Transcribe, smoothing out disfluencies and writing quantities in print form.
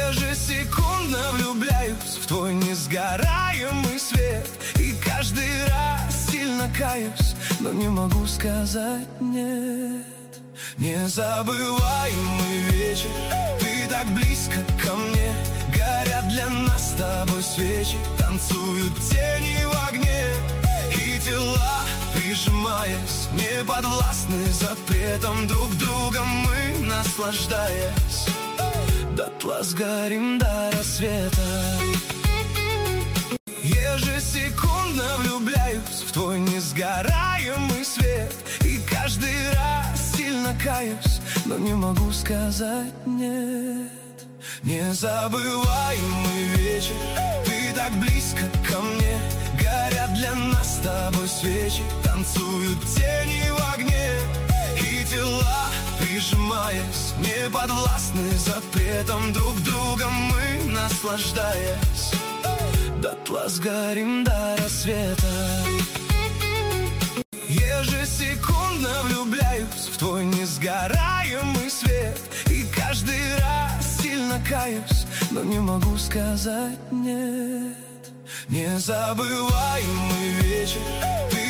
Ежесекундно влюбляюсь в твой несгораемый свет, и каждый раз сильно каюсь, но не могу сказать нет. Незабываемый вечер, ты так близко ко мне. Горят для нас с тобой свечи, танцуют тени в огне, и тела, прижимаясь, не подвластны запретам друг другом мы, наслаждаясь, дотла сгорим до рассвета. Ежесекундно влюбляюсь в твой несгораемый свет, и каждый раз сильно каюсь, но не могу сказать нет. Незабываемый вечер, ты так близко ко мне. Горят для нас с тобой свечи, танцуют тени в огне, и тела, прижимаясь, не подвластны запретам друг другом мы, наслаждаясь, дотла сгорим до рассвета. Ежесекундно влюбляюсь в твой несгораемый свет, и каждый раз сильно каюсь, но не могу сказать нет. Незабываемый вечер,